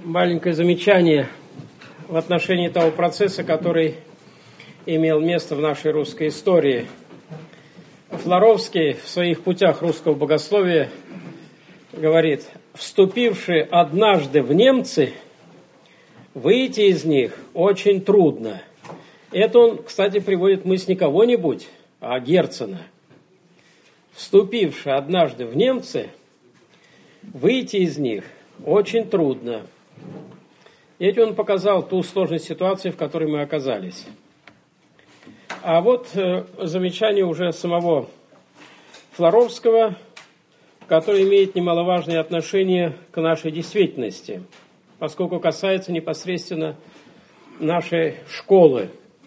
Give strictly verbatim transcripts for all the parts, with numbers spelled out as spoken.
маленькое замечание в отношении того процесса, который имел место в нашей русской истории. Флоровский в своих путях русского богословия говорит: вступившие однажды в немцы, выйти из них очень трудно. Это он, кстати, приводит мысль не кого-нибудь, а Герцена. Вступившие однажды в немцы, выйти из них очень трудно. И этим он показал ту сложность ситуации, в которой мы оказались. А вот э, замечание уже самого Флоровского, которое имеет немаловажное отношение к нашей действительности, поскольку касается непосредственно нашей школы.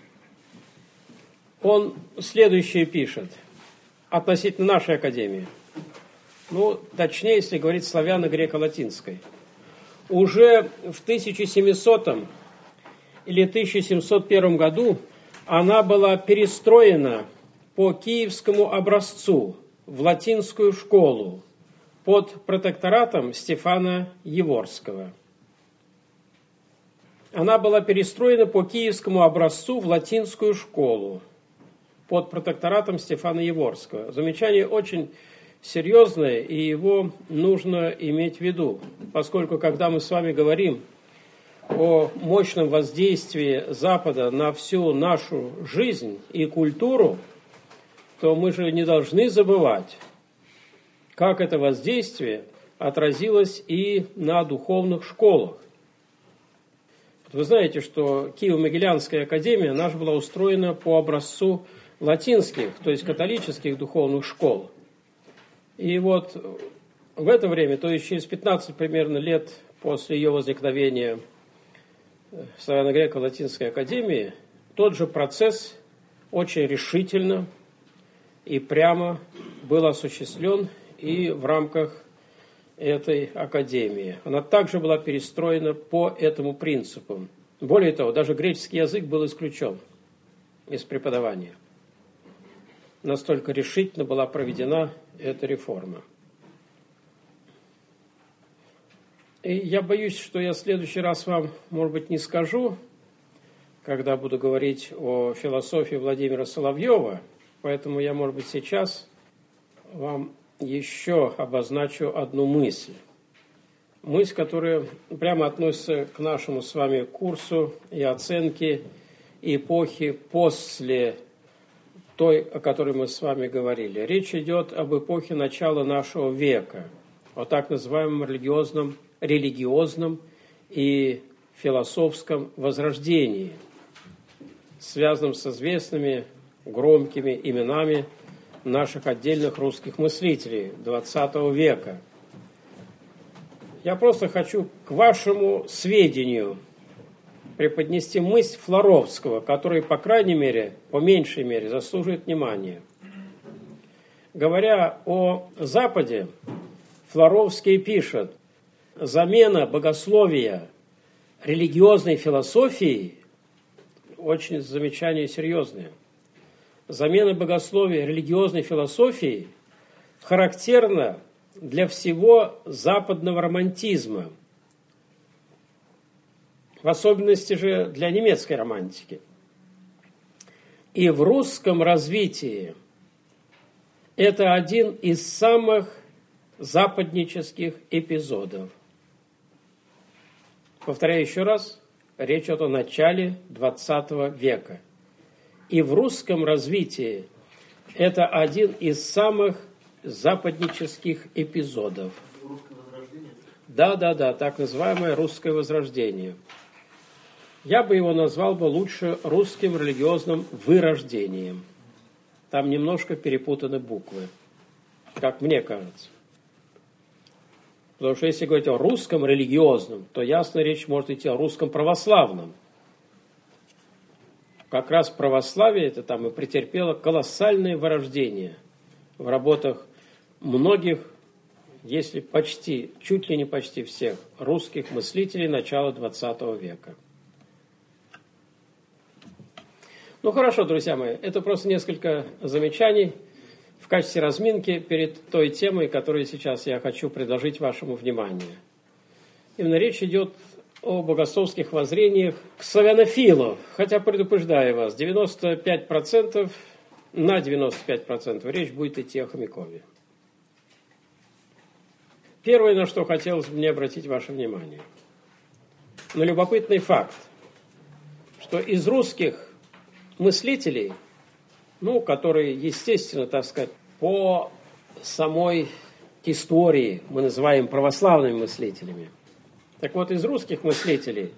Он следующее пишет относительно нашей академии. Ну, точнее, если говорить славяно-греко-латинской. Уже в тысяча семисотом или тысяча семьсот первом году она была перестроена по киевскому образцу в латинскую школу под протекторатом Стефана Яворского. Она была перестроена по киевскому образцу в латинскую школу под протекторатом Стефана Яворского. Замечание очень серьезное, и его нужно иметь в виду, поскольку когда мы с вами говорим о мощном воздействии Запада на всю нашу жизнь и культуру, то мы же не должны забывать, как это воздействие отразилось и на духовных школах. Вы знаете, что Киево-Могилянская академия наша была устроена по образцу латинских, то есть католических духовных школ. И вот в это время, то есть через пятнадцать примерно лет после ее возникновения в Славяно-Греко-Латинской академии, тот же процесс очень решительно и прямо был осуществлен и в рамках этой академии. Она также была перестроена по этому принципу. Более того, даже греческий язык был исключен из преподавания. Настолько решительно была проведена эта реформа. И я боюсь, что я в следующий раз вам, может быть, не скажу, когда буду говорить о философии Владимира Соловьева, поэтому я, может быть, сейчас вам еще обозначу одну мысль. Мысль, которая прямо относится к нашему с вами курсу и оценке эпохи после той, о которой мы с вами говорили. Речь идет об эпохе начала нашего века, о так называемом религиозном, религиозном и философском возрождении, связанном с известными громкими именами наших отдельных русских мыслителей двадцатого века. Я просто хочу к вашему сведению преподнести мысль Флоровского, который, по крайней мере, по меньшей мере, заслуживает внимания. Говоря о Западе, Флоровский пишет: замена богословия религиозной философией, очень замечание серьезное, замена богословия религиозной философией характерна для всего западного романтизма, в особенности же для немецкой романтики. И в русском развитии это один из самых западнических эпизодов. Повторяю еще раз, речь идет о начале двадцатого века. И в русском развитии это один из самых западнических эпизодов. Русское возрождение? Да, да, да, так называемое русское возрождение. Я бы его назвал бы лучше русским религиозным вырождением. Там немножко перепутаны буквы, как мне кажется. Потому что если говорить о русском религиозном, то ясно речь может идти о русском православном. Как раз православие это там и претерпело колоссальное вырождение в работах многих, если почти, чуть ли не почти всех русских мыслителей начала двадцатого века. Ну хорошо, друзья мои, это просто несколько замечаний в качестве разминки перед той темой, которую сейчас я хочу предложить вашему вниманию. Именно речь идет о богословских воззрениях к славянофилу. Хотя, предупреждаю вас, девяносто пять процентов, на девяносто пять процентов речь будет идти о Хомякове. Первое, на что хотелось бы мне обратить ваше внимание, на любопытный факт, что из русских мыслителей, ну, которые, естественно, так сказать, по самой истории мы называем православными мыслителями. Так вот, из русских мыслителей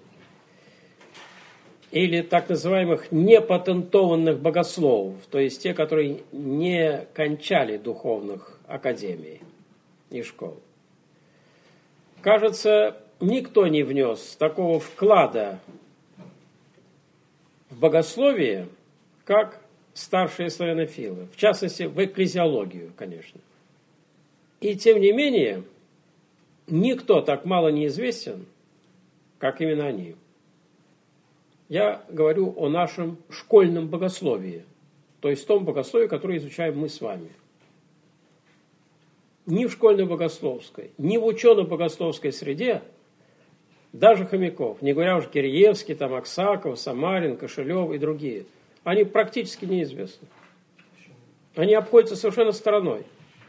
или так называемых непатентованных богословов, то есть те, которые не кончали духовных академий и школ, кажется, никто не внес такого вклада в богословие, как старшие славянофилы, в частности, в экклезиологию, конечно. И тем не менее, никто так мало не известен, как именно они. Я говорю о нашем школьном богословии, то есть том богословии, которое изучаем мы с вами. Ни в школьно-богословской, ни в учено-богословской среде, даже Хомяков, не говоря уже Киреевский, там, Аксаков, Самарин, Кошелев и другие, они практически неизвестны. Они обходятся совершенно стороной.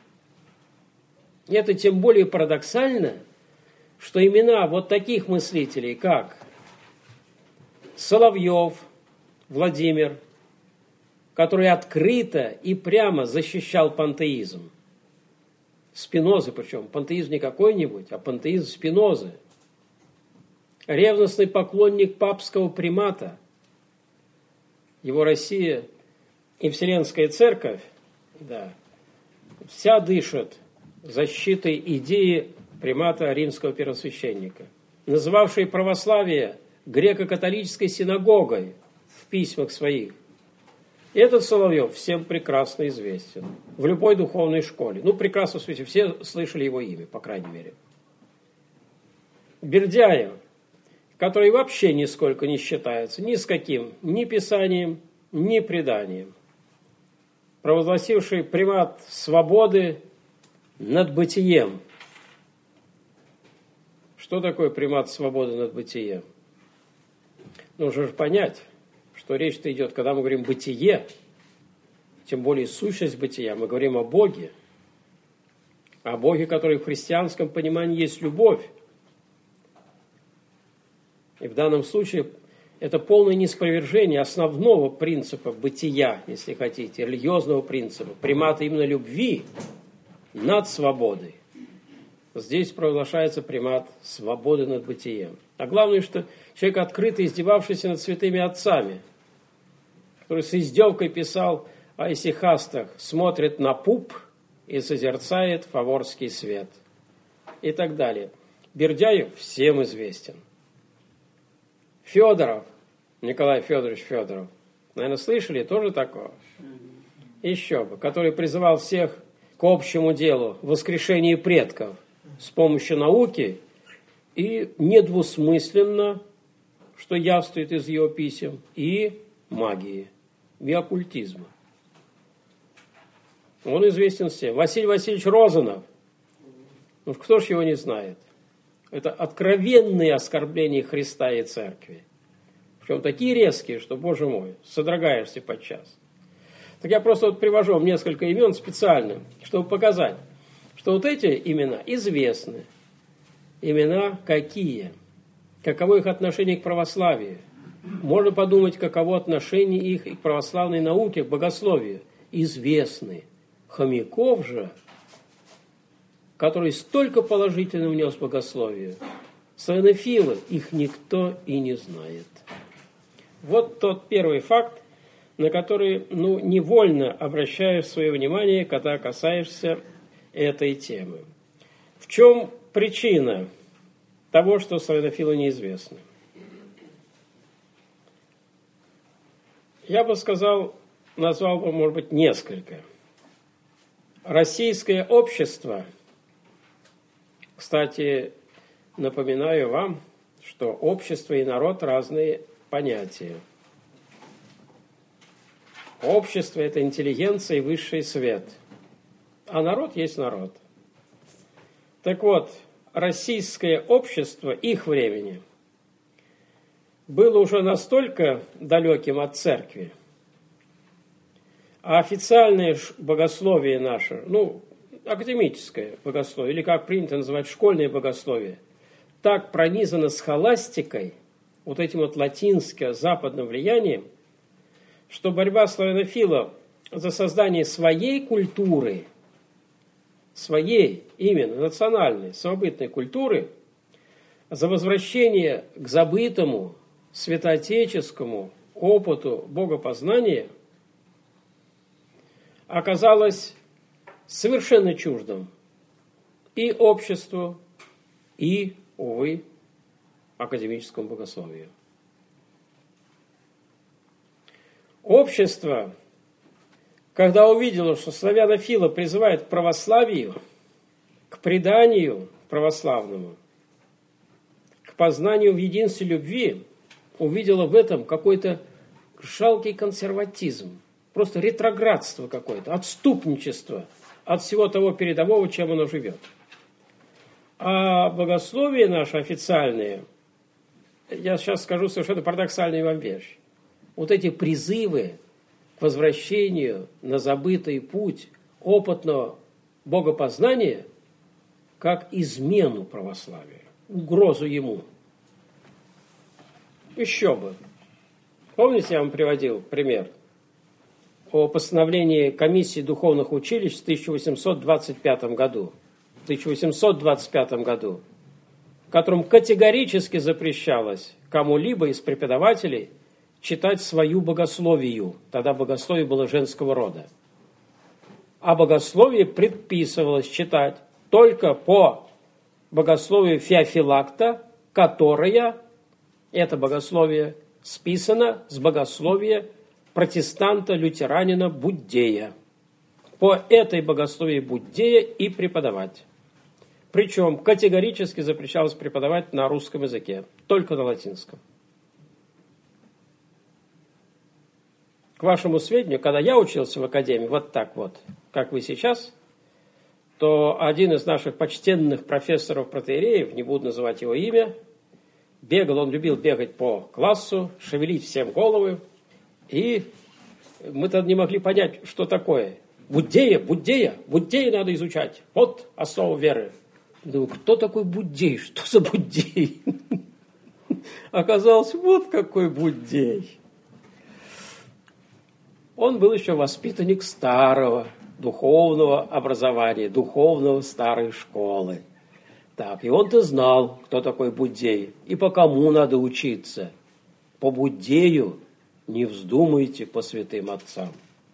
И это тем более парадоксально, что имена вот таких мыслителей, как Соловьев Владимир, который открыто и прямо защищал пантеизм, Спинозы причем, пантеизм не какой-нибудь, а пантеизм Спинозы, ревностный поклонник папского примата, его Россия и Вселенская Церковь, да, вся дышит защитой идеи примата римского первосвященника, называвший православие греко-католической синагогой в письмах своих. И этот Соловьев всем прекрасно известен в любой духовной школе. Ну, прекрасно, в смысле, все слышали его имя, по крайней мере. Бердяев, который вообще нисколько не считается ни с каким ни писанием, ни преданием, провозгласивший примат свободы над бытием. Что такое примат свободы над бытием? Нужно же понять, что речь-то идет, когда мы говорим «бытие», тем более сущность бытия, мы говорим о Боге, о Боге, который в христианском понимании есть любовь. И в данном случае это полное неспровержение основного принципа бытия, если хотите, религиозного принципа, примата именно любви над свободой. Здесь провозглашается примат свободы над бытием. А главное, что человек, открыто издевавшийся над святыми отцами, который с издевкой писал о исихастах, смотрит на пуп и созерцает фаворский свет. И так далее. Бердяев всем известен. Федоров, Николай Федорович Федоров, наверное, слышали тоже такого? Еще бы, который призывал всех к общему делу, воскрешению предков с помощью науки и недвусмысленно, что явствует из его писем, и магии, и оккультизма. Он известен всем. Василий Васильевич Розанов, ну кто ж его не знает? Это откровенные оскорбления Христа и Церкви. Причем такие резкие, что, боже мой, содрогаешься подчас. Так я просто вот привожу вам несколько имен специально, чтобы показать, что вот эти имена известны. Имена какие? Каково их отношение к православию? Можно подумать, каково отношение их и к православной науке, к богословию. Известны. Хомяков же, который столько положительно внес в богословие, славянофилы, их никто и не знает. Вот тот первый факт, на который, ну, невольно обращаешь свое внимание, когда касаешься этой темы. В чем причина того, что славянофилы неизвестны? Я бы сказал, назвал бы, может быть, несколько. Российское общество, кстати, напоминаю вам, что общество и народ – разные понятия. Общество – это интеллигенция и высший свет, а народ есть народ. Так вот, российское общество их времени было уже настолько далеким от церкви, а официальное богословие наше, ну, академическое богословие, или как принято называть школьное богословие, так пронизано схоластикой, вот этим вот латинско-западным влиянием, что борьба славянофилов за создание своей культуры, своей именно национальной, самобытной культуры, за возвращение к забытому, святоотеческому опыту богопознания оказалось совершенно чуждым и обществу, и, увы, академическому богословию. Общество, когда увидело, что славянофилы призывают к православию, к преданию православному, к познанию в единстве любви, увидело в этом какой-то жалкий консерватизм, просто ретроградство какое-то, отступничество от всего того передового, чем оно живет. А богословие наше официальное, я сейчас скажу совершенно парадоксальную вам вещь. Вот эти призывы к возвращению на забытый путь опытного богопознания как измену православия, угрозу ему. Еще бы. Помните, я вам приводил пример о постановлении комиссии духовных училищ в тысяча восемьсот двадцать пятом году, в тысяча восемьсот двадцать пятом году, в котором категорически запрещалось кому-либо из преподавателей читать свою богословию. Тогда богословие было женского рода. А богословие предписывалось читать только по богословию Феофилакта, которое, это богословие, списано с богословия протестанта-лютеранина Буддея. По этой богословии Буддея и преподавать. Причем категорически запрещалось преподавать на русском языке, только на латинском. К вашему сведению, когда я учился в академии, вот так вот, как вы сейчас, то один из наших почтенных профессоров-протоиереев, не буду называть его имя, бегал, он любил бегать по классу, шевелить всем головы, и мы тогда не могли понять, что такое. Буддея, Буддея, Буддея надо изучать. Вот основа веры. Думаю, кто такой Буддей? Что за Буддей? Оказалось, вот какой Буддей. Он был еще воспитанник старого духовного образования, духовного старой школы. Так, и он-то знал, кто такой Буддей, и по кому надо учиться. По Буддею не вздумайте по святым отцам.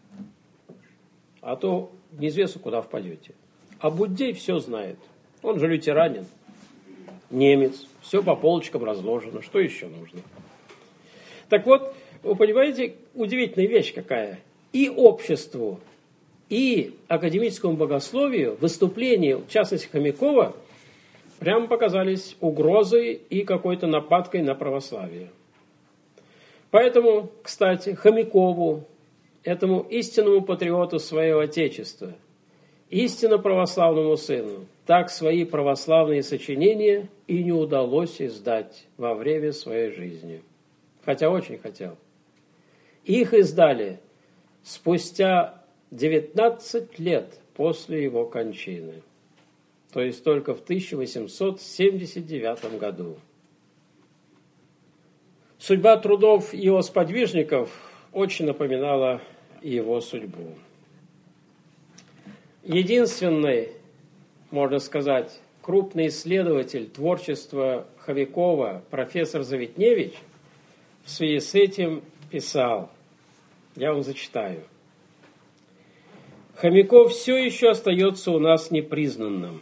А то неизвестно, куда впадете. А Буддей все знает. Он же лютеранин, немец, все по полочкам разложено. Что еще нужно? Так вот, вы понимаете, удивительная вещь какая. И обществу, и академическому богословию выступления, в частности, Хомякова, прямо показались угрозой и какой-то нападкой на православие. Поэтому, кстати, Хомякову, этому истинному патриоту своего Отечества, истинно православному сыну, так свои православные сочинения и не удалось издать во время своей жизни. Хотя очень хотел. Их издали спустя девятнадцать лет после его кончины. То есть только в тысяча восемьсот семьдесят девятом году. Судьба трудов его сподвижников очень напоминала его судьбу. Единственный, можно сказать, крупный исследователь творчества Хомякова, профессор Заветневич, в связи с этим писал, я вам зачитаю. Хомяков все еще остается у нас непризнанным.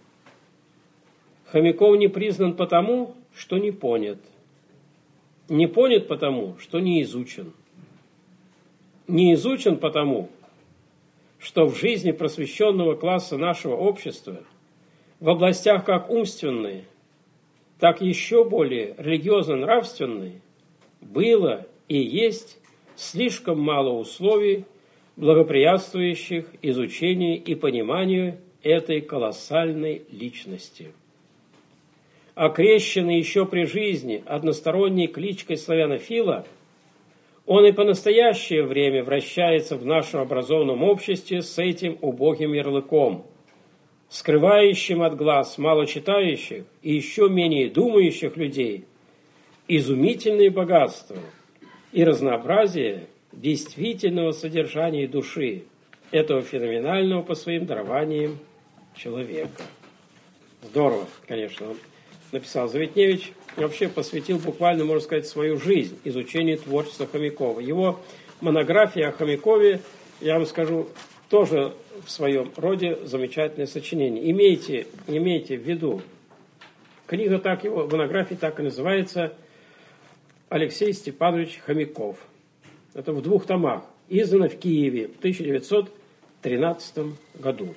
Хомяков не признан потому, что не понят. Не понят потому, что не изучен. Не изучен потому, что в жизни просвещенного класса нашего общества в областях как умственной, так еще более религиозно-нравственной было и есть слишком мало условий, благоприятствующих изучению и пониманию этой колоссальной личности. окрещенный еще при жизни односторонней кличкой славянофила, он и по настоящее время вращается в нашем образованном обществе с этим убогим ярлыком, скрывающим от глаз малочитающих и еще менее думающих людей изумительные богатства и разнообразие действительного содержания души этого феноменального по своим дарованиям человека. Здорово, конечно, он написал. Заветневич вообще посвятил буквально, можно сказать, свою жизнь изучению творчества Хомякова. Его монография о Хомякове, я вам скажу, тоже в своем роде замечательное сочинение. Имейте, имейте в виду, книга так его, монография так и называется «Алексей Степанович Хомяков». Это в двух томах. Издано в Киеве в тысяча девятьсот тринадцатом году.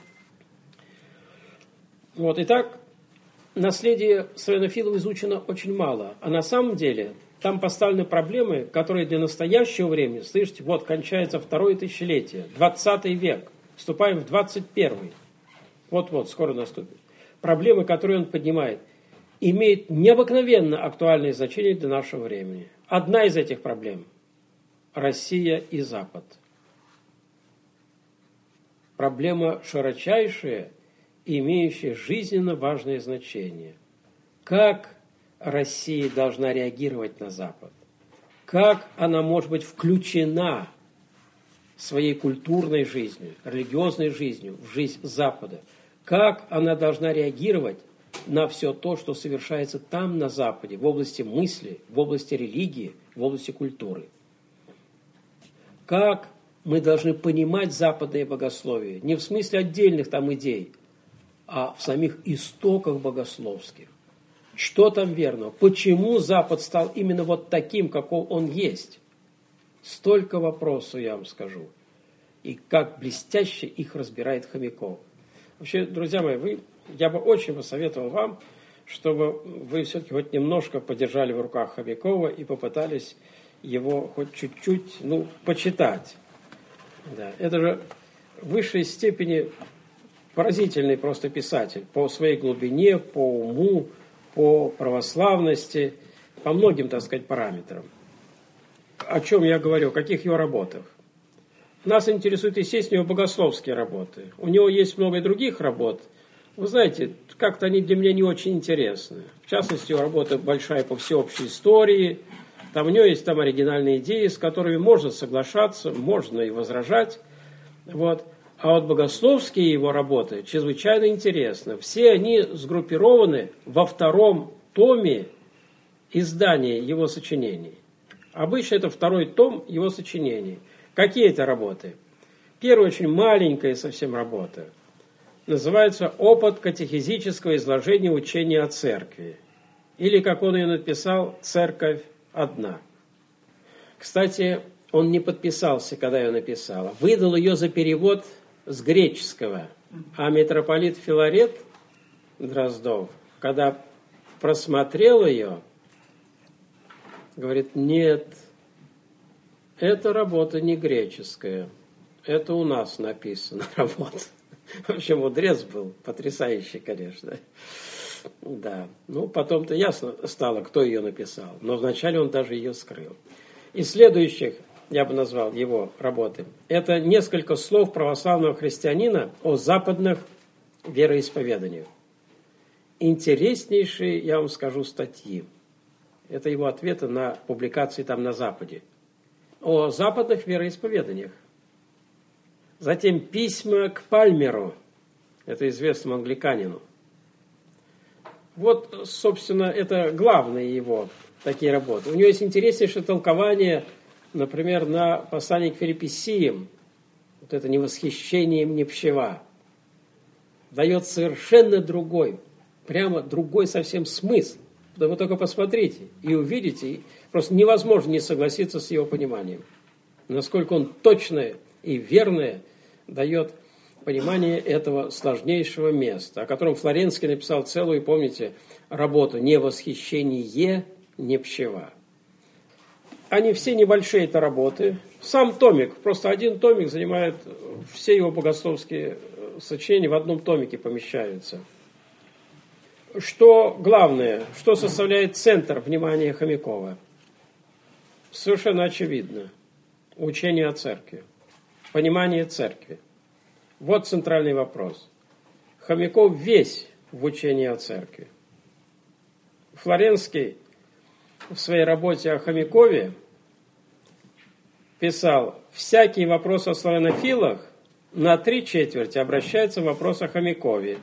Вот, итак, наследие славянофилов изучено очень мало. А на самом деле там поставлены проблемы, которые для настоящего времени, слышите, вот кончается второе тысячелетие, двадцатый век, вступаем в двадцать первый. Вот-вот, скоро наступит. Проблемы, которые он поднимает, имеют необыкновенно актуальное значение для нашего времени. Одна из этих проблем – Россия и Запад. Проблема широчайшая, имеющая жизненно важное значение. Как Россия должна реагировать на Запад? Как она может быть включена своей культурной жизнью, религиозной жизнью в жизнь Запада? Как она должна реагировать на все то, что совершается там, на Западе, в области мысли, в области религии, в области культуры? Как мы должны понимать западное богословие, не в смысле отдельных там идей, а в самих истоках богословских. Что там верно? Почему Запад стал именно вот таким, каков он есть? Столько вопросов, я вам скажу. И как блестяще их разбирает Хомяков. Вообще, друзья мои, вы, я бы очень посоветовал вам, чтобы вы все-таки хоть немножко подержали в руках Хомякова и попытались его хоть чуть-чуть, ну, почитать. Да, это же в высшей степени поразительный просто писатель по своей глубине, по уму, по православности, по многим, так сказать, параметрам. О чем я говорю, о каких его работах? Нас интересуют, естественно, его богословские работы. У него есть много и других работ. Вы знаете, как-то они для меня не очень интересны. В частности, его работа большая по всеобщей истории. Там у него есть там оригинальные идеи, с которыми можно соглашаться, можно и возражать. Вот. А вот богословские его работы чрезвычайно интересны. Все они сгруппированы во втором томе издания его сочинений. Обычно это второй том его сочинений. Какие это работы? Первая очень маленькая совсем работа. Называется «Опыт катехизического изложения учения о церкви». Или, как он ее написал, «Церковь одна». Кстати, он не подписался, когда ее написал. Выдал ее за перевод с греческого. А митрополит Филарет Дроздов, когда просмотрел ее, говорит: нет, эта работа не греческая, это у нас написана работа. Вообще мудрец был, потрясающий, конечно. Да, ну потом-то ясно стало, кто ее написал, но вначале он даже ее скрыл. Из следующих, я бы назвал его работы, это несколько слов православного христианина о западных вероисповеданиях. Интереснейшие, я вам скажу, статьи. Это его ответы на публикации там на Западе. О западных вероисповеданиях. Затем письма к Пальмеру, это известному англиканину. Вот, собственно, это главные его такие работы. У него есть интереснейшее толкование, например, на послание к Филиппийцам. Вот это «невосхищением не пчела». Дает совершенно другой, прямо другой совсем смысл. Да вы только посмотрите и увидите, и просто невозможно не согласиться с его пониманием. Насколько он точное и верное дает понимание этого сложнейшего места, о котором Флоренский написал целую, помните, работу «Не восхищение, не пчела». Они все небольшие это работы. Сам томик, просто один томик занимает, все его богословские сочинения в одном томике помещаются. что главное, что составляет центр внимания Хомякова? Совершенно очевидно. Учение о церкви. Понимание церкви. Вот центральный вопрос. Хомяков весь в учении о церкви. Флоренский в своей работе о Хомякове писал: всякий вопрос о славянофилах на три четверти обращается в вопрос о Хомякове.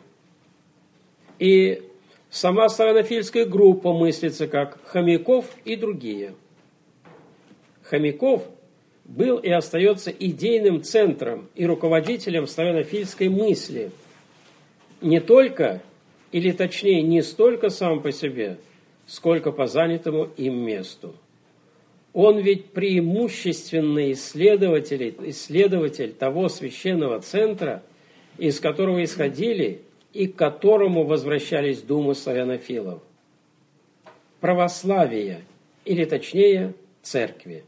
И сама славянофильская группа мыслится как Хомяков и другие. Хомяков был и остается идейным центром и руководителем славянофильской мысли. Не только, или точнее не столько сам по себе, сколько по занятому им месту. Он ведь преимущественный исследователь, исследователь того священного центра, из которого исходили и к которому возвращались думы славянофилов. Православие, или точнее церкви.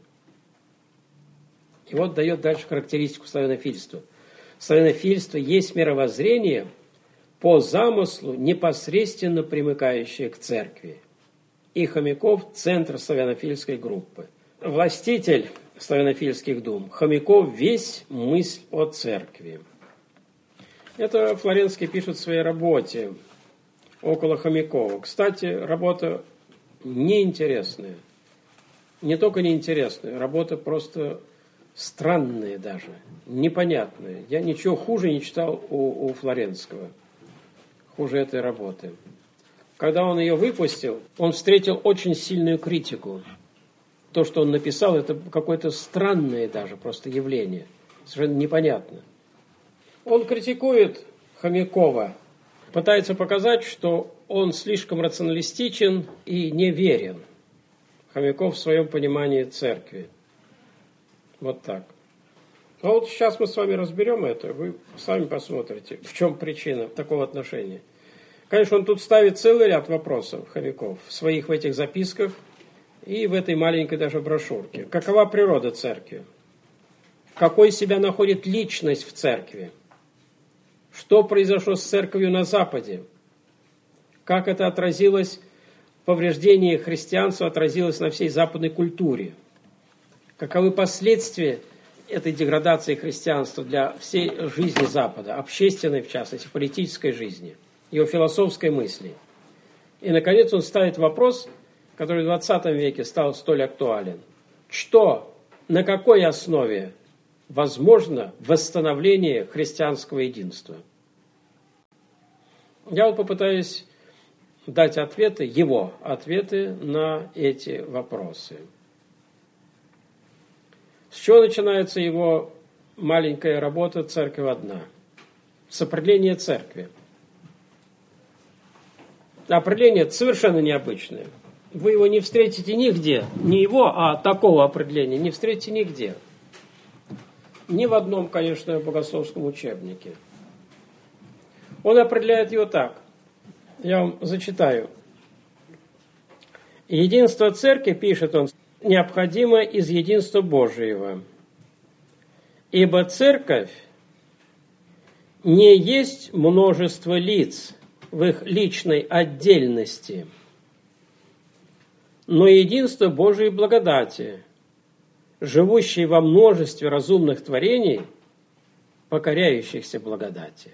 И вот дает дальше характеристику славянофильства. Славянофильство есть мировоззрение по замыслу, непосредственно примыкающее к церкви. И Хомяков – центр славянофильской группы. Властитель славянофильских дум. Хомяков – весь мысль о церкви. Это Флоренский пишет в своей работе около Хомякова. Кстати, работа неинтересная. Не только неинтересная, работа просто странная даже, непонятная. Я ничего хуже не читал у, у Флоренского, хуже этой работы. Когда он ее выпустил, он встретил очень сильную критику. То, что он написал, это какое-то странное даже просто явление, совершенно непонятно. Он критикует Хомякова, пытается показать, что он слишком рационалистичен и неверен. Хомяков в своем понимании церкви. Вот так. А вот сейчас мы с вами разберем это, вы сами посмотрите, в чем причина такого отношения. Конечно, он тут ставит целый ряд вопросов, Хомяков, в своих в этих записках и в этой маленькой даже брошюрке. Какова природа церкви? Какой себя находит личность в церкви? Что произошло с церковью на Западе? Как это отразилось, повреждение христианства отразилось на всей западной культуре? Каковы последствия этой деградации христианства для всей жизни Запада, общественной, в частности, политической жизни, его философской мысли? И, наконец, он ставит вопрос, который в двадцатом веке стал столь актуален. Что, на какой основе возможно восстановление христианского единства? Я вот попытаюсь дать ответы, его ответы на эти вопросы. С чего начинается его маленькая работа «Церковь одна»? С определения церкви. Определение совершенно необычное. Вы его не встретите нигде. Не его, а такого определения не встретите нигде. Ни в одном, конечно, богословском учебнике. Он определяет его так. Я вам зачитаю. Единство церкви, пишет он, необходимо из единства Божьего. Ибо церковь не есть множество лиц в их личной отдельности, но единство Божьей благодати, живущей во множестве разумных творений, покоряющихся благодати.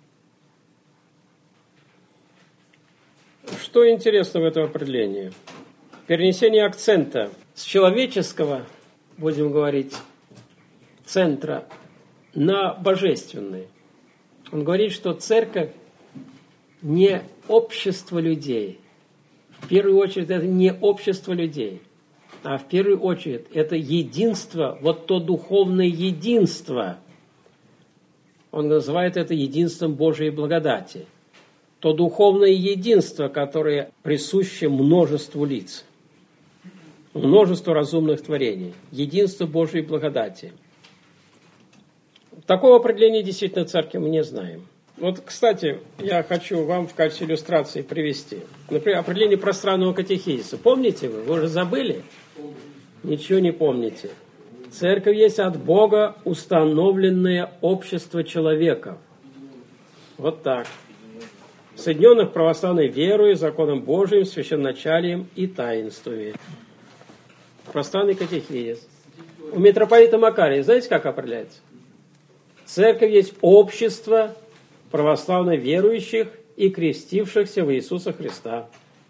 Что интересно в этом определении? Перенесение акцента с человеческого, будем говорить, центра на божественный. Он говорит, что церковь не общество людей. В первую очередь, это не общество людей, а в первую очередь это единство, вот то духовное единство. Он называет это единством Божией благодати. То духовное единство, которое присуще множеству лиц, множеству разумных творений. Единство Божией благодати. Такого определения действительно церкви мы не знаем. Вот, кстати, я хочу вам в качестве иллюстрации привести. Например, определение пространного катехизиса. Помните вы? Вы уже забыли? Ничего не помните. Церковь есть от Бога установленное общество человеков. Вот так. соединенных православной верой, законом Божиим, священначалием и таинствами. Православный катехизис. У митрополита Макария, знаете, как определяется? Церковь есть общество православно верующих и крестившихся в Иисуса Христа.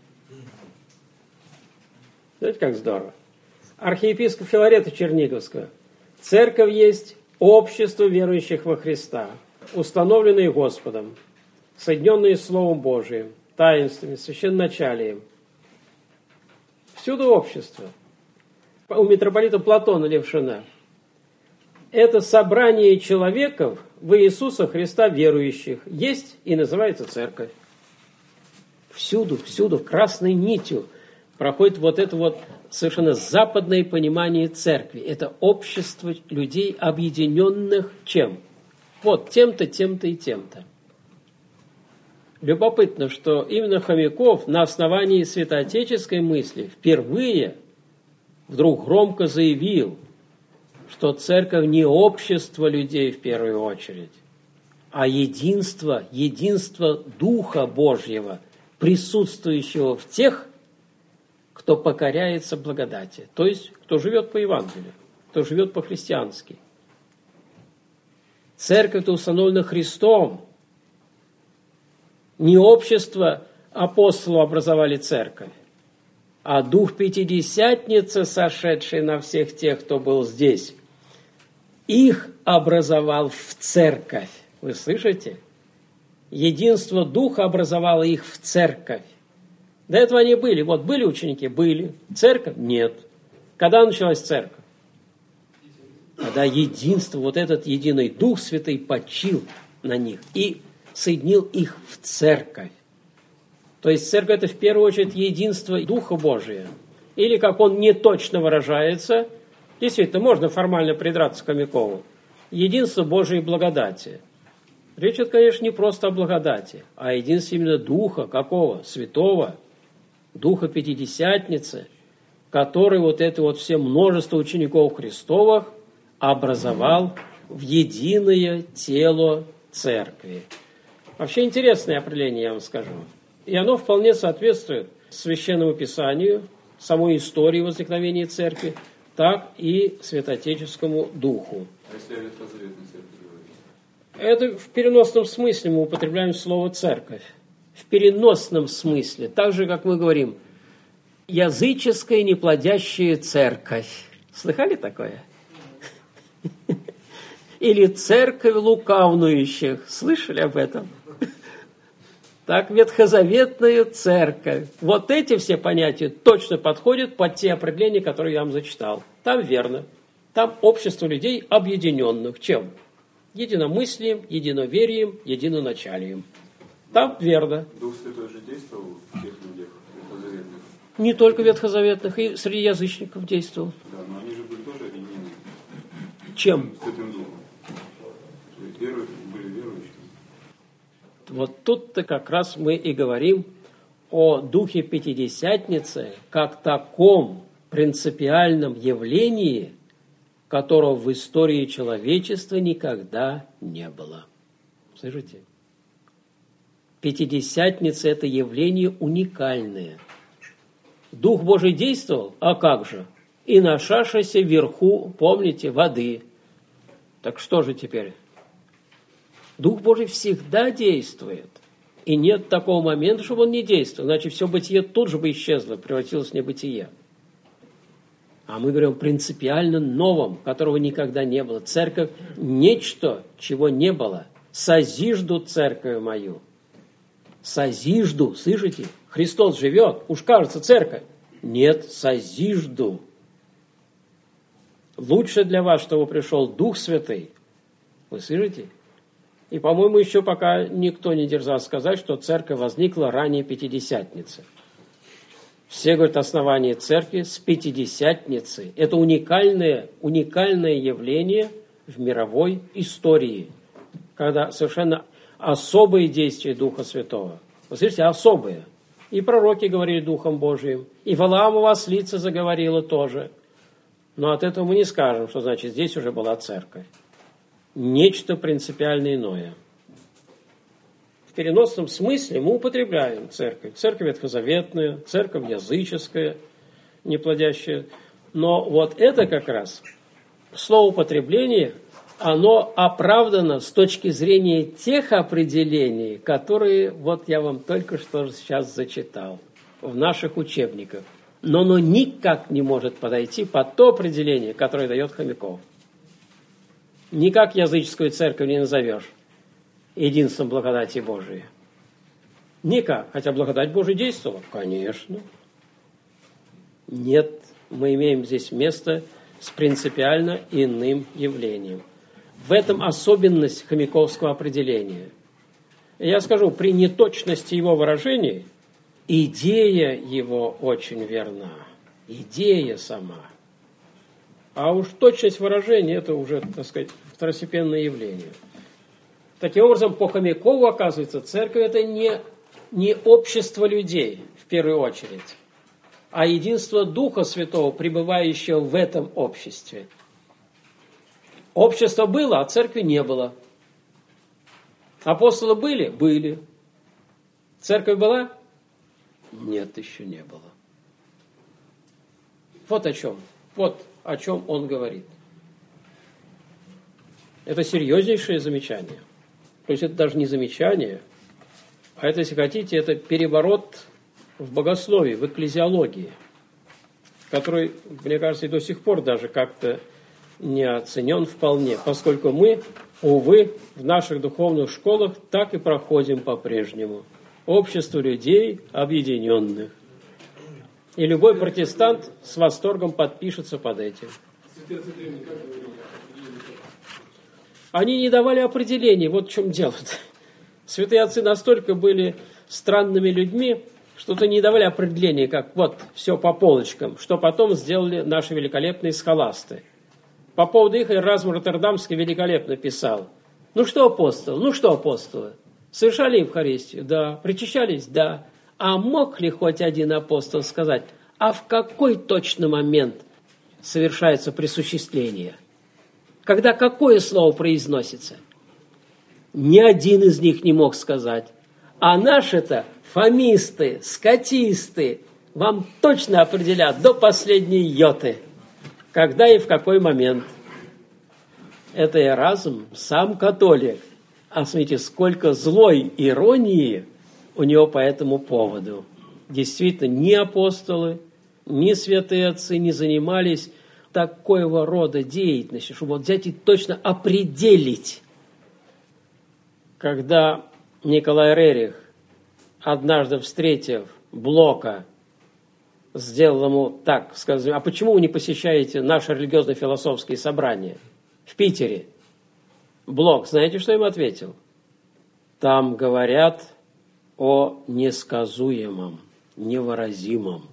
Знаете, как здорово? Архиепископ Филарета Черниговского. Церковь есть общество верующих во Христа, установленные Господом, соединенные Словом Божиим, таинствами, священначалием. Всюду общество. У митрополита Платона Левшина. Это собрание человеков в Иисуса Христа верующих. Есть и называется церковь. Всюду, всюду красной нитью проходит вот это вот совершенно западное понимание церкви. Это общество людей, объединенных чем? Вот тем-то, тем-то и тем-то. Любопытно, что именно Хомяков на основании святоотеческой мысли впервые вдруг громко заявил, что церковь не общество людей в первую очередь, а единство, единство Духа Божьего, присутствующего в тех, кто покоряется благодати, то есть кто живет по Евангелию, кто живет по-христиански. Церковь-то установлена Христом. Не общество апостолов образовали церковь, а Дух Пятидесятницы, сошедший на всех тех, кто был здесь, их образовал в церковь. Вы слышите? Единство Духа образовало их в церковь. До этого они были. Вот были ученики? Были. Церковь? Нет. Когда началась церковь? Когда единство, вот этот единый Дух Святый почил на них и соединил их в церковь. То есть церковь – это в первую очередь единство Духа Божия. Или, как он не точно выражается, действительно, можно формально придраться к Хомякову, единство Божией благодати. Речь идет, конечно, не просто о благодати, а о единстве именно Духа, какого? Святого, Духа Пятидесятницы, который вот это вот все множество учеников Христовых образовал в единое тело церкви. Вообще интересное определение, я вам скажу. И оно вполне соответствует Священному Писанию, самой истории возникновения церкви, так и святоотеческому духу. А если о ветхозаветной церкви говорить? Это в переносном смысле мы употребляем слово «церковь». В переносном смысле. Так же, как мы говорим, языческая неплодящая церковь. Слыхали такое? Или церковь лукавнующих. Слышали об этом? Так, ветхозаветная церковь. Вот эти все понятия точно подходят под те определения, которые я вам зачитал. Там верно. Там общество людей, объединенных. Чем? Единомыслием, единоверием, единоначалием. Там верно. Дух Святой же действовал в тех людях ветхозаветных? Не только ветхозаветных, и среди язычников действовал. Да, но они же были тоже объединены. Чем? Святым Духом. Верующие, были верующими. Вот тут-то как раз мы и говорим о Духе Пятидесятницы как таком принципиальном явлении, которого в истории человечества никогда не было. Слышите? Пятидесятница – это явление уникальное. Дух Божий действовал, а как же? И на шашасе вверху, помните, воды. Так что же теперь? Дух Божий всегда действует. И нет такого момента, чтобы он не действовал. Значит, все бытие тут же бы исчезло, превратилось в небытие. А мы говорим о принципиально новом, которого никогда не было. Церковь – нечто, чего не было. Созижду церковь мою. Созижду, слышите? Христос живет, уж кажется, церковь. Нет, созижду. Лучше для вас, чтобы пришел Дух Святый. Вы слышите? И, по-моему, еще пока никто не дерзал сказать, что церковь возникла ранее Пятидесятницы. Все говорят, основание церкви с Пятидесятницы. Это уникальное, уникальное явление в мировой истории, когда совершенно особые действия Духа Святого. Вы слышите, особые. И пророки говорили Духом Божиим, и Валаамова ослица заговорила тоже. Но от этого мы не скажем, что значит здесь уже была церковь. Нечто принципиально иное. в переносном смысле мы употребляем церковь. Церковь ветхозаветная, церковь языческая, неплодящая. Но вот это как раз словоупотребление, оно оправдано с точки зрения тех определений, которые вот я вам только что сейчас зачитал в наших учебниках. Но оно никак не может подойти под то определение, которое дает Хомяков. Никак языческую церковь не назовешь единством благодати Божией. Никак. Хотя благодать Божия действовала. Конечно. Нет, мы имеем здесь место с принципиально иным явлением. В этом особенность хомяковского определения. Я скажу, при неточности его выражений, идея его очень верна. Идея сама. А уж точность выражения – это уже, так сказать, второстепенное явление. Таким образом, по Хомякову, оказывается, церковь – это не, не общество людей, в первую очередь, а единство Духа Святого, пребывающего в этом обществе. Общество было, а церкви не было. Апостолы были? Были. Церковь была? Нет, еще не было. Вот о чем. Вот о чем он говорит. Это серьезнейшее замечание. То есть это даже не замечание, а это, если хотите, это переворот в богословии, в экклезиологии, который, мне кажется, и до сих пор даже как-то не оценен вполне, поскольку мы, увы, в наших духовных школах так и проходим по-прежнему. Общество людей объединенных. И любой протестант с восторгом подпишется под этим. Они не давали определений, вот в чем дело. Святые отцы настолько были странными людьми, что-то не давали определения, как вот все по полочкам, что потом сделали наши великолепные схоласты. По поводу их Эразм Роттердамский великолепно писал. Ну что апостолы? Ну что апостолы? Совершали Евхаристию? Да. Причащались? Да. А мог ли хоть один апостол сказать, а в какой точно момент совершается присуществление? Когда какое слово произносится? Ни один из них не мог сказать. А наши-то фомисты, скотисты вам точно определят до последней йоты, когда и в какой момент. Это Эразм, сам католик. А смотрите, сколько злой иронии у него по этому поводу. Действительно, ни апостолы, ни святые отцы не занимались такого рода деятельностью, чтобы вот взять и точно определить. Когда Николай Рерих, однажды встретив Блока, сделал ему так, сказал, а почему вы не посещаете наши религиозно-философские собрания в Питере? Блок, знаете, что им ответил? Там говорят о несказуемом, невыразимом.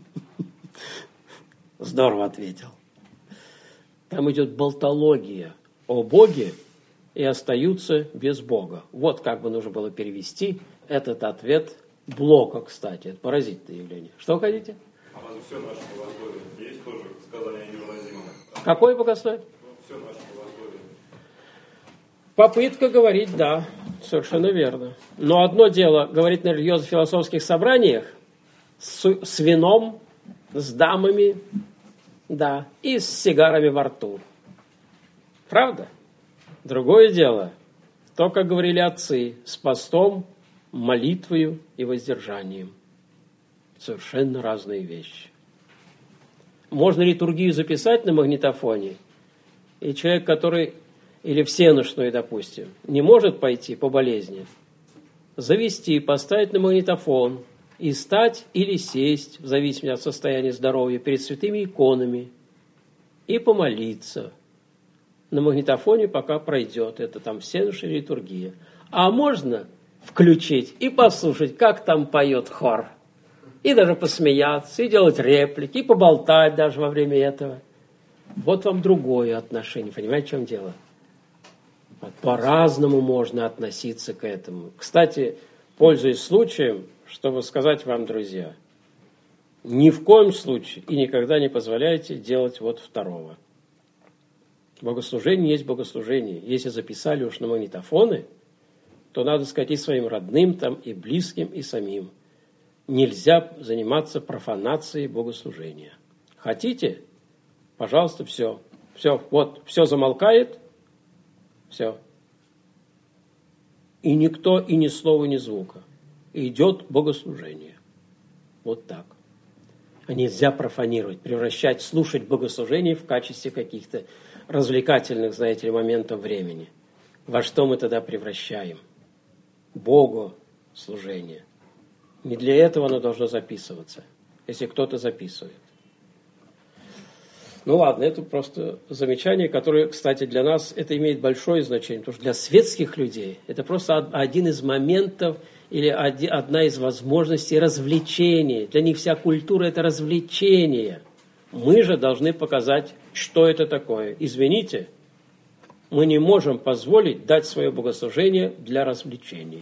Здорово ответил. Там идет болтология о Боге и остаются без Бога. Вот как бы нужно было перевести этот ответ Блока, кстати. Это поразительное явление. Что хотите? А разве все наше богословие есть тоже сказание о невыразимом? Какое богословие? Все наше богословие. Попытка говорить, да, совершенно верно. Но одно дело говорить на религиозно-философских собраниях с, с вином, с дамами, да, и с сигарами во рту. Правда? Другое дело, то, как говорили отцы, с постом, молитвою и воздержанием. Совершенно разные вещи. Можно литургию записать на магнитофоне, и человек, который, или всенощную, допустим, не может пойти по болезни, завести, поставить на магнитофон и стать или сесть, в зависимости от состояния здоровья, перед святыми иконами и помолиться на магнитофоне, пока пройдет. Это там всенощная литургия. А можно включить и послушать, как там поет хор. И даже посмеяться, и делать реплики, и поболтать даже во время этого. Вот вам другое отношение. Понимаете, в чем дело? Вот по-разному можно относиться к этому. Кстати, пользуясь случаем, чтобы сказать вам, друзья, ни в коем случае и никогда не позволяйте делать вот второго. Богослужение есть богослужение. Если записали уж на магнитофоны, то надо сказать и своим родным, там, и близким, и самим. Нельзя заниматься профанацией богослужения. Хотите? Пожалуйста, все. Все, вот, все замолкает, все. И никто, и ни слова, ни звука. И идет богослужение. Вот так. А нельзя профанировать, превращать, слушать богослужение в качестве каких-то развлекательных, знаете ли, моментов времени. Во что мы тогда превращаем? Богу служение. Не для этого оно должно записываться, если кто-то записывает. Ну ладно, это просто замечание, которое, кстати, для нас это имеет большое значение, потому что для светских людей это просто один из моментов или одна из возможностей развлечения. Для них вся культура – это развлечение. Мы же должны показать, что это такое. Извините, мы не можем позволить дать свое богослужение для развлечений.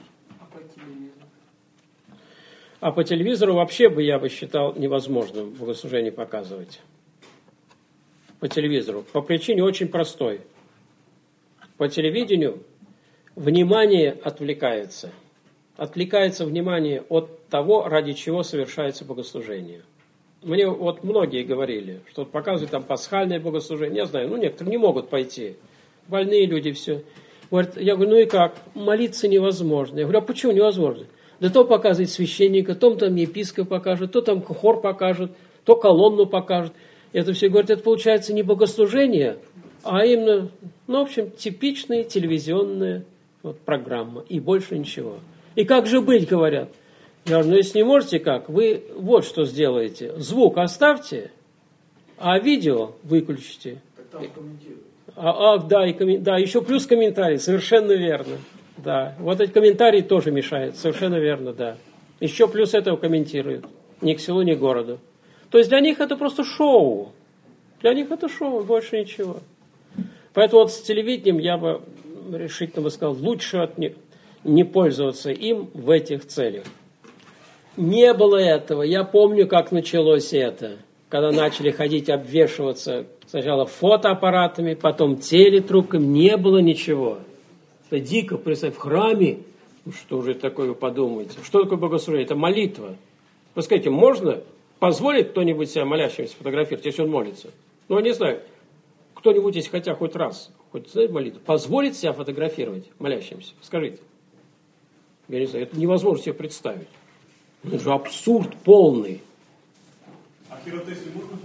А по телевизору вообще бы я бы считал невозможным богослужение показывать. По телевизору. По причине очень простой. По телевидению внимание отвлекается. Отвлекается внимание от того, ради чего совершается богослужение. Мне вот многие говорили, что вот показывают там пасхальное богослужение. Я знаю, ну некоторые не могут пойти. Больные люди все. Говорят, я говорю, ну и как? Молиться невозможно. Я говорю, а почему невозможно? Да то показывает священника, то там епископ покажет, то там хор покажет, то колонну покажет. Это все, говорят, это получается не богослужение, а именно, ну, в общем, типичная телевизионная вот, программа. И больше ничего. И как же быть, говорят. Я говорю, ну, если не можете, как? Вы вот что сделаете. Звук оставьте, а видео выключите. А, а, да, и коммен... да, еще плюс комментарий, совершенно верно. Да, вот эти комментарии тоже мешают, совершенно верно, да. Еще плюс этого комментируют. Ни к селу, ни к городу. То есть для них это просто шоу. Для них это шоу, больше ничего. Поэтому вот с телевидением я бы решительно бы сказал, лучше от не, не пользоваться им в этих целях. Не было этого. Я помню, как началось это. Когда начали ходить обвешиваться сначала фотоаппаратами, потом телетрубками. Не было ничего. Это дико, представь, в храме. Ну, что же это такое, вы подумаете? Что такое богослужение? Это молитва. Вы скажите, можно позволить кто-нибудь себя молящимся фотографировать, если он молится? Ну, я не знаю, кто-нибудь, если хотя хоть раз, хоть знает молитву, позволит себя фотографировать молящимся? Скажите. Я не знаю, это невозможно себе представить. Это же абсурд полный. А хиротеси можно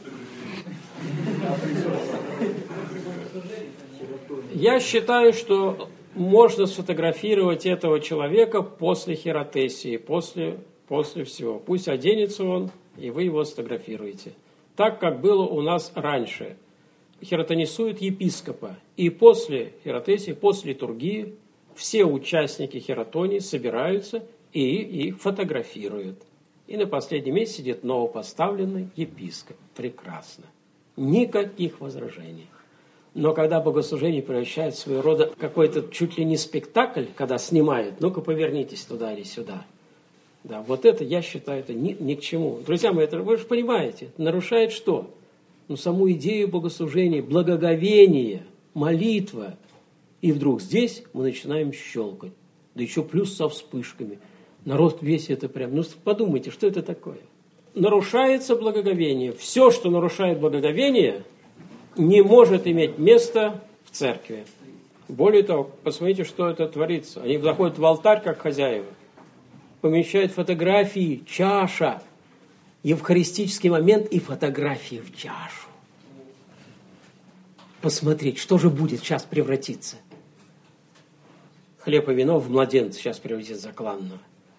фотографировать? Я считаю, что можно сфотографировать этого человека после хиротесии, после, после всего. Пусть оденется он, и вы его сфотографируете. Так, как было у нас раньше. Хиротонисуют епископа. И после хиротесии, после литургии, все участники хиротонии собираются и их фотографируют. И на последнем месте сидит новопоставленный епископ. Прекрасно. Никаких возражений. Но когда богослужение превращает в своего рода какой-то чуть ли не спектакль, когда снимают, ну-ка повернитесь туда или сюда. Да, вот это, я считаю, это ни, ни к чему. Друзья мои, это, вы же понимаете, нарушает что? Ну, саму идею богослужения, благоговение, молитва. И вдруг здесь мы начинаем щелкать. Да еще плюс со вспышками. Народ весь это прям, ну подумайте, что это такое? Нарушается благоговение. Все, что нарушает благоговение, не может иметь места в церкви. Более того, посмотрите, что это творится. Они заходят в алтарь, как хозяева, помещают фотографии, чаша, евхаристический момент и фотографии в чашу. Посмотреть, что же будет сейчас превратиться. Хлеб и вино в младенца сейчас превратится закланного.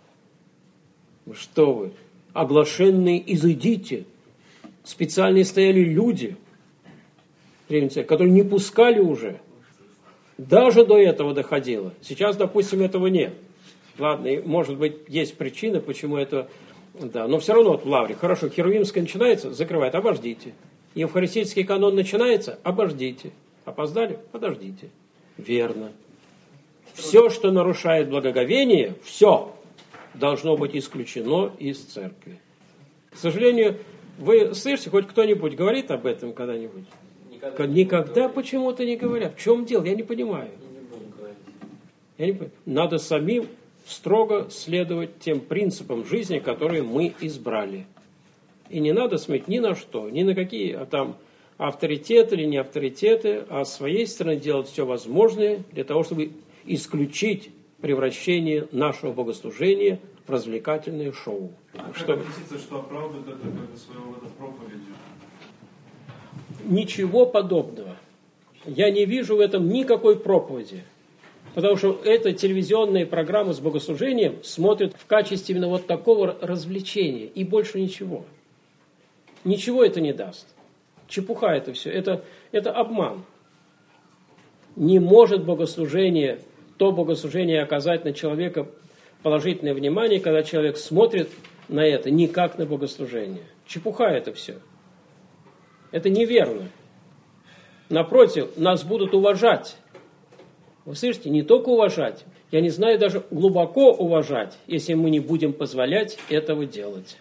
Что вы? Оглашенные изыдите. Специальные стояли люди, которые не пускали уже. Даже до этого доходило. Сейчас, допустим, этого нет. Ладно, и, может быть, есть причина, почему это... Да, но все равно вот в лавре. Хорошо, херувимская начинается, закрывает, обождите. Евхаристический канон начинается, обождите. Опоздали? Подождите. Верно. Все, что нарушает благоговение, все должно быть исключено из церкви. К сожалению, вы слышите, хоть кто-нибудь говорит об этом когда-нибудь? Никогда, Никогда почему-то не говорят. В чем дело? Я не понимаю. Я не понимаю. Надо самим строго следовать тем принципам жизни, которые мы избрали. И не надо смотреть ни на что, ни на какие а там авторитеты или не авторитеты, а с своей стороны делать все возможное для того, чтобы исключить превращение нашего богослужения в развлекательное шоу. А что... как относиться, что оправдывает это как своего рода проповедью? Ничего подобного. Я не вижу в этом никакой проповеди. Потому что эта телевизионная программа с богослужением смотрят в качестве именно вот такого развлечения. И больше ничего. Ничего это не даст. Чепуха это все. Это, это обман. Не может богослужение, то богослужение оказать на человека положительное внимание, когда человек смотрит на это не как на богослужение. Чепуха это все. Это неверно. Напротив, нас будут уважать. Вы слышите, не только уважать, я не знаю, даже глубоко уважать, если мы не будем позволять этого делать.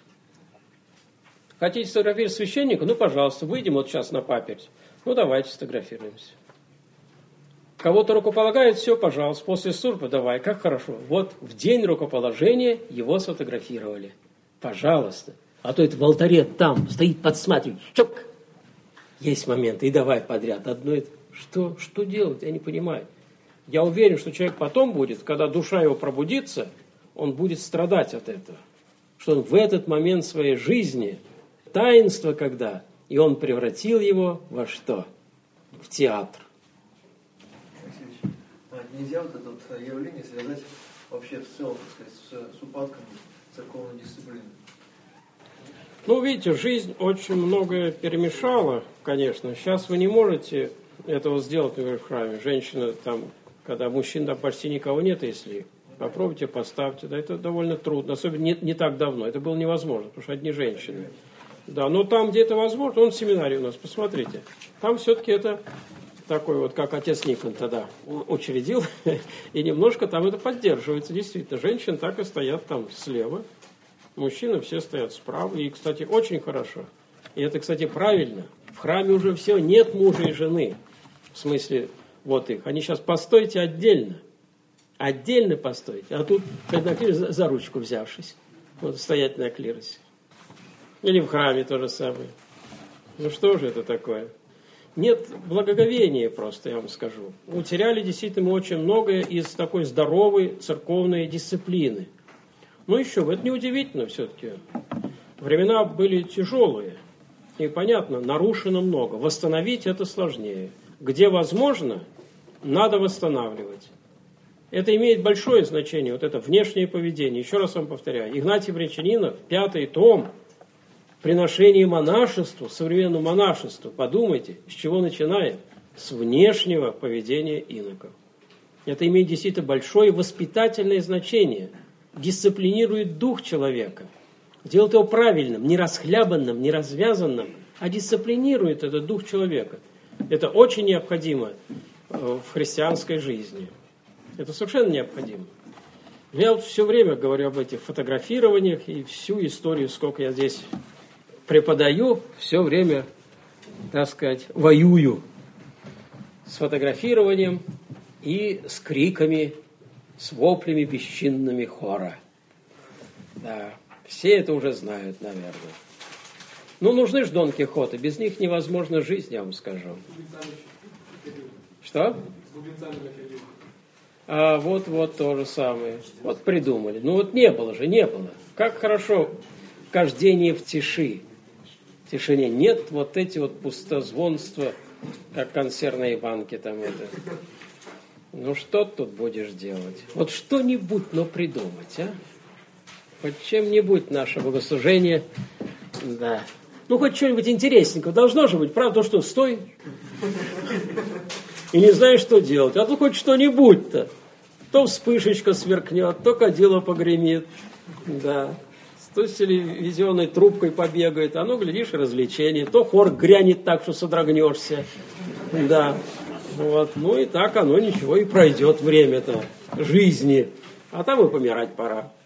Хотите сфотографировать священника? Ну, пожалуйста, выйдем вот сейчас на паперть. Ну, давайте сфотографируемся. Кого-то рукополагают, все, пожалуйста, после службы давай, как хорошо. Вот в день рукоположения его сфотографировали. Пожалуйста. А то это в алтаре там стоит, подсматривает. Чок! Есть моменты, и давай подряд. Одно это. Что, что делать? Я не понимаю. Я уверен, что человек потом будет, когда душа его пробудится, он будет страдать от этого. Что он в этот момент своей жизни, таинство когда, и он превратил его во что? В театр. Алексей, а нельзя вот это вот явление связать вообще в целом, так сказать, с, с упадком церковной дисциплины? Ну, видите, жизнь очень многое перемешала, конечно. Сейчас вы не можете этого сделать, например, в храме. Женщина там, когда мужчин там почти никого нет, если попробуйте, поставьте. Да, это довольно трудно, особенно не, не так давно. Это было невозможно, потому что одни женщины. Да, но там, где это возможно, он в семинарии у нас, посмотрите. Там все-таки это такой вот, как отец Никон тогда учредил, и немножко там это поддерживается. Действительно, женщины так и стоят там слева. Мужчины все стоят справа, и, кстати, очень хорошо. И это, кстати, правильно. В храме уже все, нет мужа и жены. В смысле, вот их. Они сейчас постойте отдельно. Отдельно постойте. А тут на клиросе за ручку взявшись. Вот стоять на клиросе. Или в храме то же самое. Ну что же это такое? Нет благоговения просто, я вам скажу. Утеряли действительно мы очень многое из такой здоровой церковной дисциплины. Ну еще, это неудивительно все-таки. Времена были тяжелые. И понятно, нарушено много. Восстановить это сложнее. Где возможно, надо восстанавливать. Это имеет большое значение, вот это внешнее поведение. Еще раз вам повторяю. Игнатий Брянчанинов, пятый том, приношение монашеству, современному монашеству. Подумайте, с чего начинаем? С внешнего поведения иноков. Это имеет действительно большое воспитательное значение. Дисциплинирует дух человека. Делает его правильным, не расхлябанным, не развязанным, а дисциплинирует этот дух человека. Это очень необходимо в христианской жизни. Это совершенно необходимо. Я вот все время говорю об этих фотографированиях и всю историю, сколько я здесь преподаю, все время, так сказать, воюю с фотографированием и с криками, с воплями бесчинными хора. Да, все это уже знают, наверное. Ну, нужны же Дон Кихоты, без них невозможна жизнь, я вам скажу. Что? А вот, вот то же самое. Вот придумали. Ну вот не было же, не было. Как хорошо хождение в тиши. В тишине нет вот эти вот пустозвонства, как консервные банки там это. Ну что тут будешь делать? Вот что-нибудь, но придумать, а? Хоть чем-нибудь наше богослужение, да. Ну хоть что-нибудь интересненького должно же быть, правда, что стой и не знаешь, что делать. А то хоть что-нибудь-то. То вспышечка сверкнет, то кадило погремит, да. То с телевизионной трубкой побегает, а ну, глядишь, развлечение. То хор грянет так, что содрогнешься, да. Вот. Ну и так оно ничего, и пройдет время-то жизни. А там и помирать пора.